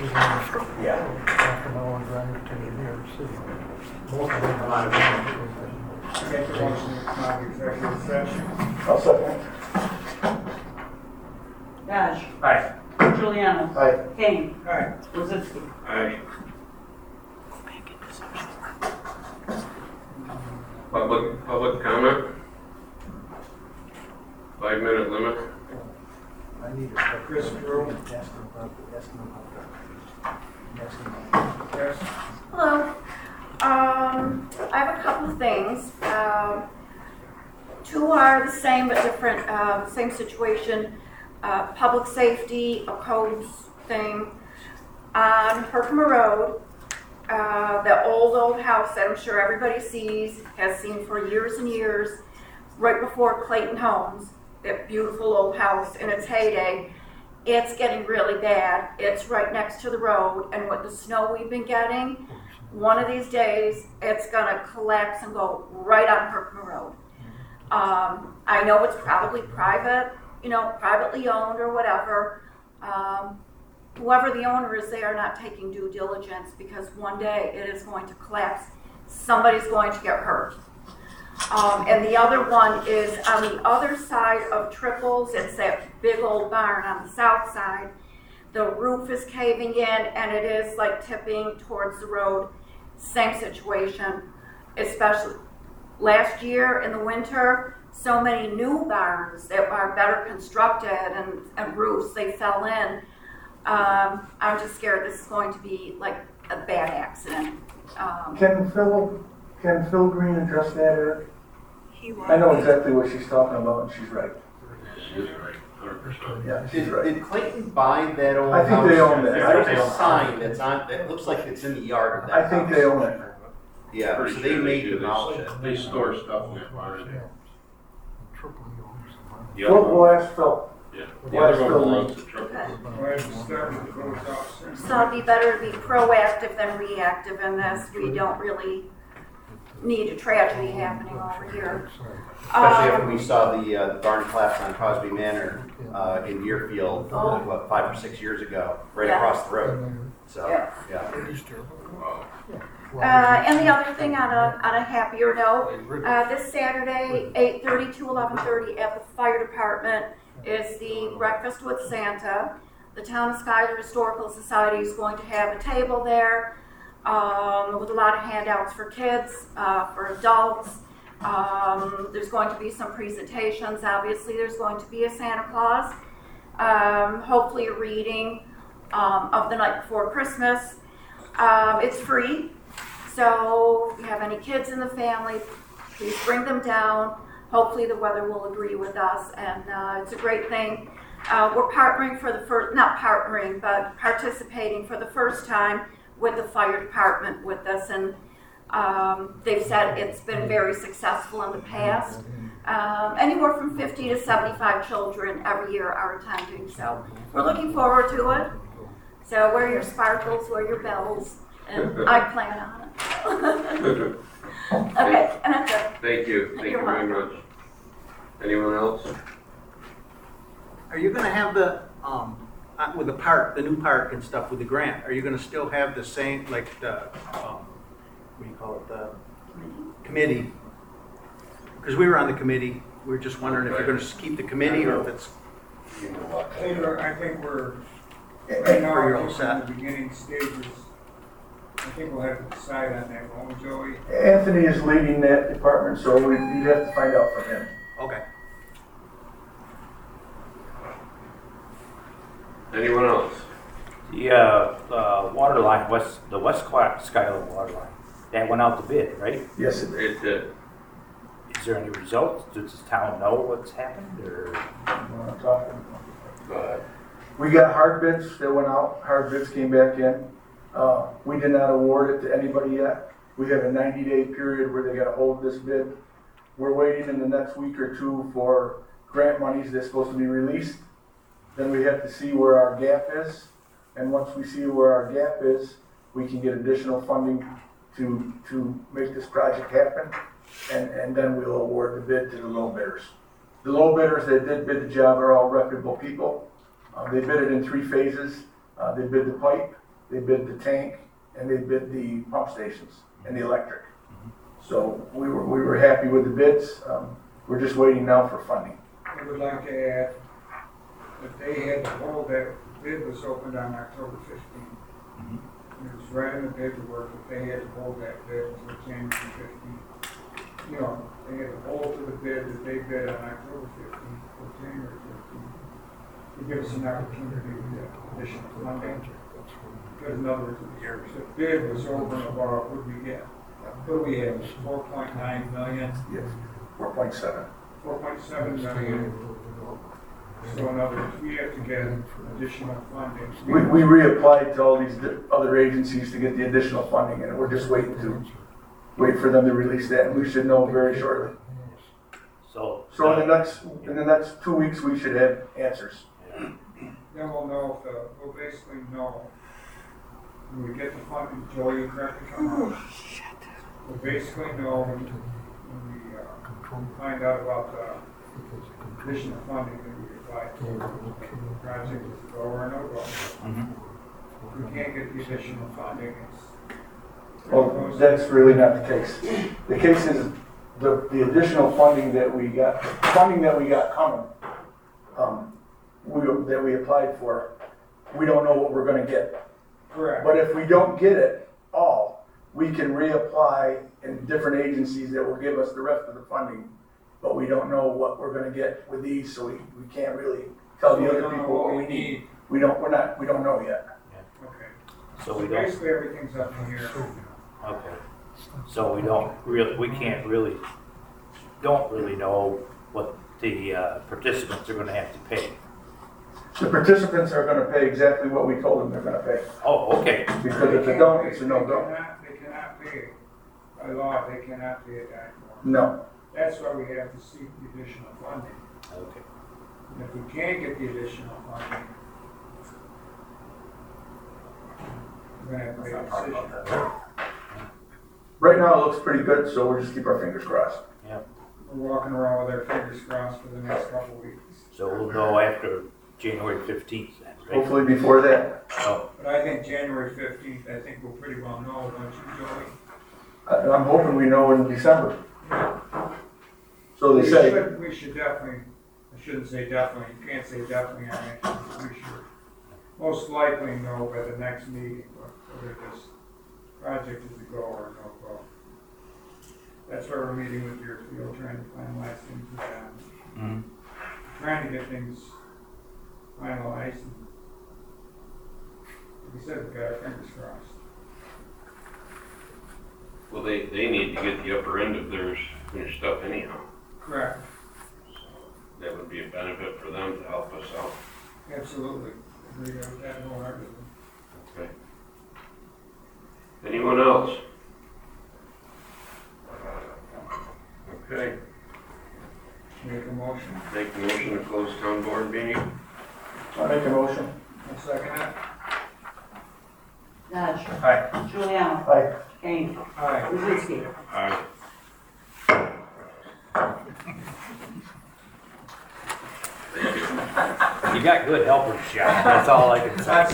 Yeah. Half an hour drive to New York City. Both of them. Make a motion to come out of executive session. I'll second. Dodge. Aye. Juliana. Aye. Kane. Aye. Rosicki. Aye. Public comment? 5-minute limit? I need to start. Chris Drew. Asking about Yes. Hello. I have a couple of things. Two are the same but different, same situation. Public safety, a codes thing. On Herkimer Road, the old house that I'm sure everybody sees, has seen for years and years, right before Clayton Homes, that beautiful old house in its heyday. It's getting really bad. It's right next to the road, and with the snow we've been getting, one of these days it's gonna collapse and go right on Herkimer Road. I know it's probably private, privately owned or whatever. Whoever the owner is, they are not taking due diligence, because one day it is going to collapse. Somebody's going to get hurt. And the other one is on the other side of Triples. It's that big old barn on the south side. The roof is caving in and it is like tipping towards the road. Same situation, especially last year in the winter. So many new barns that are better constructed and roofs, they fell in. I'm just scared this is going to be like a bad accident. Can Phil Green address that, Eric? I know exactly what she's talking about, and she's right. She's right, 100%. Yeah, she's right. Did Clayton buy that old I think house? they own that. There's a sign that's on, that looks like it's in the yard of that I think house. they own it. Yeah, Pretty so sure they may do. demolish it. They store stuff in that barn. Triple owns the barn. The other We'll one, ask Phil. yeah, the we'll other ask one Phil. belongs to Triple. Okay. Go ahead and start with the codes officer. So it'd be better to be proactive than reactive in this. We don't really need a tragedy happening over here. Especially after we saw the barn collapse on Cosby Manor in Deerfield, what, 5 or 6 years ago, right Yeah. across the road. So, Yeah. Wow. And the other thing on a happier note, this Saturday, 8:30 to 11:30 at the fire department is the Breakfast with Santa. The Town of Schuyler Historical Society is going to have a table there with a lot of handouts for kids, for adults. There's going to be some presentations. Obviously, there's going to be a Santa Claus. Hopefully a reading of The Night Before Christmas. It's free. So if you have any kids in the family, please bring them down. Hopefully the weather will agree with us, and it's a great thing. We're partnering for the first, not partnering, but participating for the first time with the fire department with us, and they've said it's been very successful in the past. Anywhere from 50 to 75 children every year are attending, so we're looking forward to it. So wear your sparkles, wear your bells, and I plan on it. Okay, and that's it. Thank you You're very much. Anyone else? Are you gonna have the, with the park, the new park and stuff with the grant, are you gonna still have the same, like the, what do you call it, the committee? Because we were on the committee, we were just wondering if you're gonna just keep the committee or if it's, Taylor, I think we're, right now, You're I all think set. in the beginning stages. I think we'll have to decide on that, won't we, Joey? Anthony is leading that department, so you'd have to find out from him. okay. Anyone else? The water line, the West Schuyler water line, that went out to bid, right? Yes, it did. It did. Is there any results? Does the town know what's happened, or? We're not talking. Go ahead. We got hard bids that went out, hard bids came back in. We did not award it to anybody yet. We have a 90-day period where they gotta hold this bid. We're waiting in the next week or two for grant monies that's supposed to be released. Then we have to see where our gap is. And once we see where our gap is, we can get additional funding to make this project happen. And then we'll award the bid to the low bidders. The low bidders that did bid the job are all reputable people. They bid it in 3 phases. They bid the pipe, they bid the tank, and they bid the pump stations and the electric. So we were happy with the bids. We're just waiting now for funding. I would like to add that they had to hold that bid was opened on October 15th. It was right in the paperwork that they had to hold that bid until January 15th. You know, they had to hold to the bid that they bid on October 15th or January 15th to give us an opportunity to get additional funding. Because in other words, the bid was over and above what we get. What do we have, 4.9 million? Yes. 4.7. 4.7 million. So in other words, we have to get additional funding. We reapplied to all these other agencies to get the additional funding, and we're just waiting for them to release that, and we should know very shortly. So. So in the next 2 weeks, we should have answers. Then we'll know we'll basically know when we get the funding, Joey, you correct me if I'm wrong. We'll basically know when we find out about the additional funding that we apply for. The project is a go or a no go. If we can't get the additional funding, Well, that's really not the case. The case is the additional funding that we got coming, that we applied for, we don't know what we're gonna get. correct. But if we don't get it all, we can reapply in different agencies that will give us the rest of the funding. But we don't know what we're gonna get with these, so we can't really tell the other people what we need. We don't know yet. Okay. So we don't, Basically, everything's up in here. okay. So we don't really know what the participants are gonna have to pay. The participants are gonna pay exactly what we told them they're gonna pay. Oh, okay. Because if they don't, it's a no-go. They cannot pay, by law, they cannot pay it back more. No. That's why we have to seek the additional funding. Okay. And if we can't get the additional funding, we're gonna have to make a decision. Right now, it looks pretty good, so we'll just keep our fingers crossed. We're walking around with our fingers crossed for the next couple of weeks. So we'll know after January 15th then, right? Hopefully before that. Oh, But I think January 15th, I think we'll pretty well know, don't you, Joey? I'm hoping we know in December. So they say. We should definitely, I shouldn't say definitely, you can't say definitely on it. We should most likely know by the next meeting whether this project is a go or a no go. That's why we're meeting with your field, trying to finalize things with them. Trying to get things finalized. And like I said, we've got our fingers crossed. Well, they need to get the upper end of their stuff anyhow. Correct. So that would be a benefit for them to help us out. Absolutely. Agree with that wholeheartedly. Okay. Anyone else? Okay, Make a motion. make a motion to close town board meeting. I'll make a motion. I'll second it. Dodge. Aye. Juliano. Aye. Kane. Aye. Kuzensky. Aye. you got good helpers, John. That's all I can say.